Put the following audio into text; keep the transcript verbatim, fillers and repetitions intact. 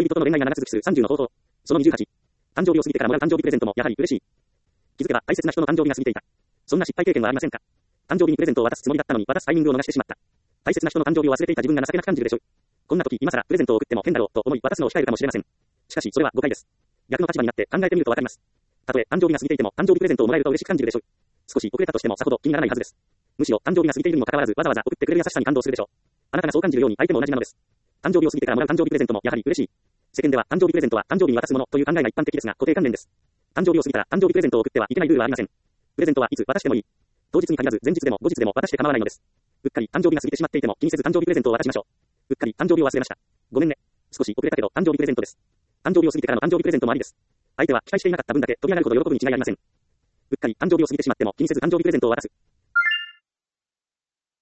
恋人との恋愛が長続きするさんじゅうの方法。そのにじゅうはち。誕生日を過ぎてからもらう誕生日プレゼントもやはり嬉しい。気づけば大切な人の誕生日が過ぎていた。そんな失敗経験はありませんか？誕生日にプレゼントを渡すつもりだったのに渡すタイミングを逃してしまった。大切な人の誕生日を忘れていた自分が情けなく感じるでしょう。こんな時今更プレゼントを送っても変だろうと思い渡すのを控えるかもしれません。しかしそれは誤解です。逆の立場になって考えてみるとわかります。たとえ誕生日が過ぎていても誕生日プレゼントをもらえると嬉しく感じるでしょう。少し遅れたとしてもさほど気にならないはずです。むしろ誕生日が過ぎているにもかかわらずわざわざ送ってくれる優しさに感動するでしょう。あなたがそう感じるように相手も同じなのです。誕生日を過ぎてからもらう誕生日プレゼントもやはり嬉しい。世間では誕生日プレゼントは誕生日に渡すものという考えが一般的ですが固定観念です。誕生日を過ぎたら誕生日プレゼントを送ってはいけないルールはありません。プレゼントはいつ渡してもいい。当日に限らず前日でも後日でも渡して構わないのです。うっかり誕生日が過ぎてしまっていても気にせず誕生日プレゼントを渡しましょう。うっかり誕生日を忘れました。ごめんね。少し遅れたけど誕生日プレゼントです。誕生日を過ぎてからの誕生日プレゼントもありです。相手は期待していなかった分だけ飛び上がるほど喜ぶに違いありません。うっかり誕生日を過ぎてしまっても気にせず誕生日プレゼントを渡す。